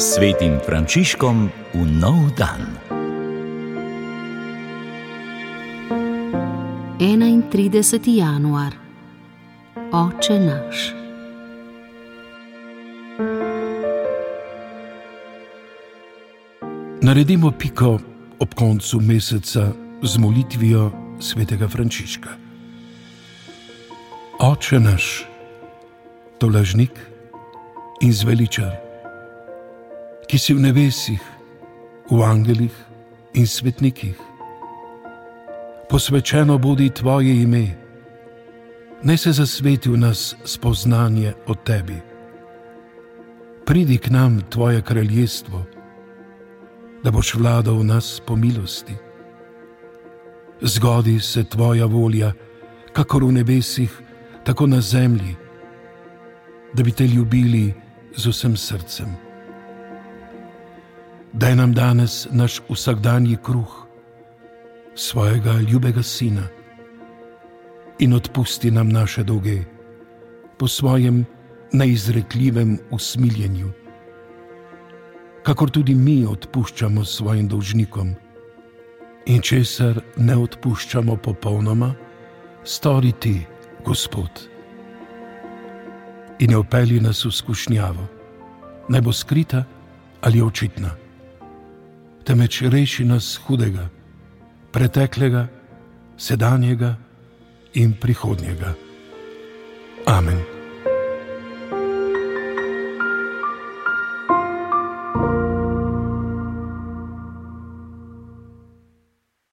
Svetim Frančiškom v nov dan. 31. januar. Oče naš. Naredimo piko ob koncu meseca z molitvijo svetega Frančiška. Oče naš, tolažnik in zveličar, ki si v nebesih, v angelih in svetnikih, posvečeno bodi tvoje ime, naj se zasveti v nas spoznanje o tebi. Pridi k nam tvoje kraljestvo, da boš vladal v nas po milosti. Zgodi se tvoja volja, kakor v nebesih, tako na zemlji, da bi te ljubili z vsem srcem. Daj nam danes naš vsakdanji kruh, svojega ljubega sina, in odpusti nam naše dolge po svojem neizrekljivem usmiljenju, kakor tudi mi odpuščamo svojim dolžnikom, in česar ne odpuščamo popolnoma, stori ti, Gospod. In ne vpelji nas v skušnjavo, naj bo skrita ali očitna, temveč reši nas hudega, preteklega, sedanjega in prihodnjega. Amen.